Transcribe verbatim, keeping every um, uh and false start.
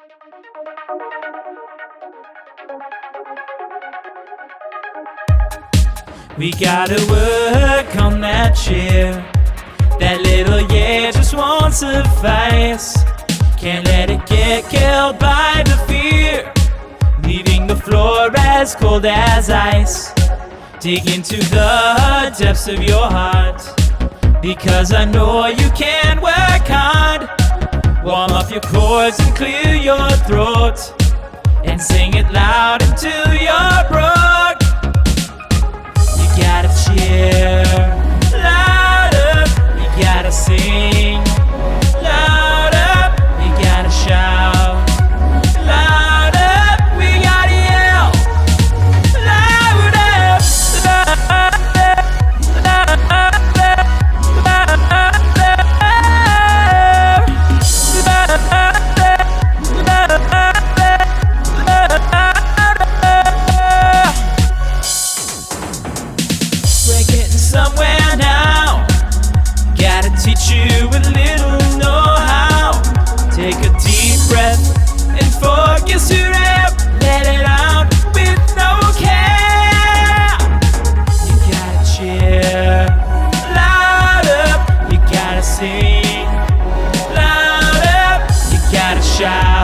We gotta work on that chair. That little yeah just won't suffice. Can't let it get killed by the fear, leaving the floor as cold as ice. Dig into the depths of your heart, because I know you can work hard. Warm up your chords and clear your throat, and sing it loud until you're broke. You gotta cheer louder, you gotta sing louder, you gotta shout louder, we gotta yell louder, we're getting somewhere now. Gotta teach you a little know-how. Take a deep breath and focus your air. Let it out with no care. You gotta cheer louder, you gotta sing louder, you gotta shout